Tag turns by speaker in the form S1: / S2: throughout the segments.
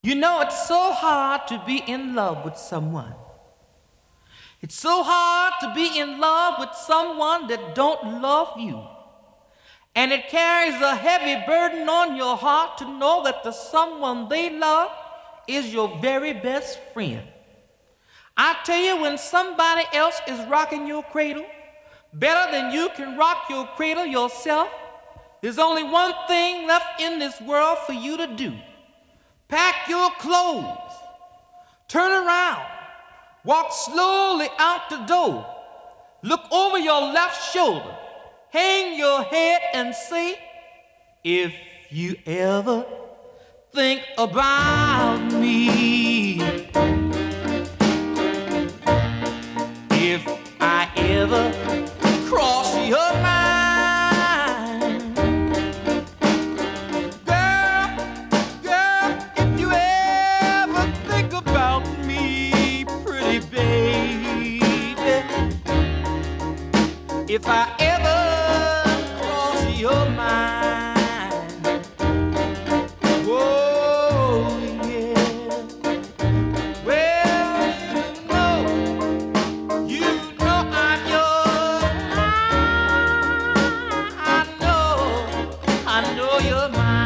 S1: You know, it's so hard to be in love with someone. It's so hard to be in love with someone that don't love you. And it carries a heavy burden on your heart to know that the someone they love is your very best friend. I tell you, when somebody else is rocking your cradle better than you can rock your cradle yourself, there's only one thing left in this world for you to do. Pack your clothes, turn around, walk slowly out the door, look over your left shoulder, hang your head and say, if you ever think about me, if I ever cross your mind, girl, if you ever think about me, pretty baby, if I ever cross your mind, oh yeah, well you know I'm yours, I know you're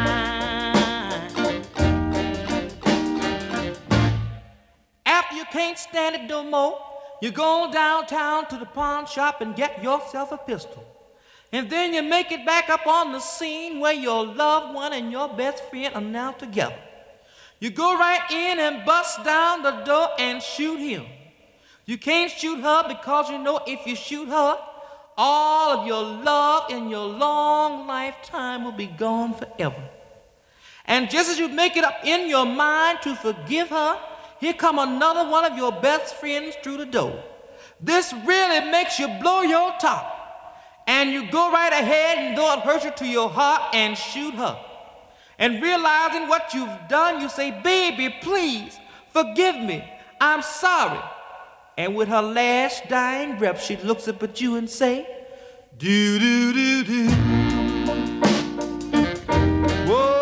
S1: mine. After you can't stand it no more, you go downtown to the pawn shop and get yourself a pistol. And then you make it back up on the scene where your loved one and your best friend are now together. You go right in and bust down the door and shoot him. You can't shoot her because you know if you shoot her, all of your love in your long lifetime will be gone forever. And just as you make it up in your mind to forgive her, here come another one of your best friends through the door. This really makes you blow your top. And you go right ahead and though it hurts you to your heart and shoot her. And realizing what you've done, you say, baby, please forgive me. I'm sorry. And with her last dying breath, she looks up at you and say, do do do do. Whoa.